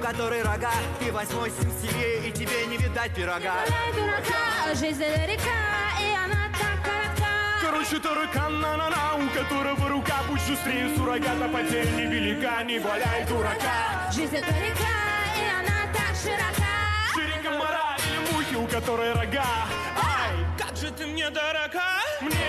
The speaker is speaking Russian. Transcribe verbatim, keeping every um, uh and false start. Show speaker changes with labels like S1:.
S1: которой рога. Ты восьмой сын в семье, и тебе не видать пирога.
S2: Валяй, дурака, жизнь это река, и она так коротка.
S3: Короче, таракан на-на-на, у которого рука будь шустрее суррогата, потерь невелика, не валяй, дурака.
S2: Жизнь это река, и она так широка.
S3: Шире комара или мухи, у которой рога. Ай, как же ты мне дорога. Мне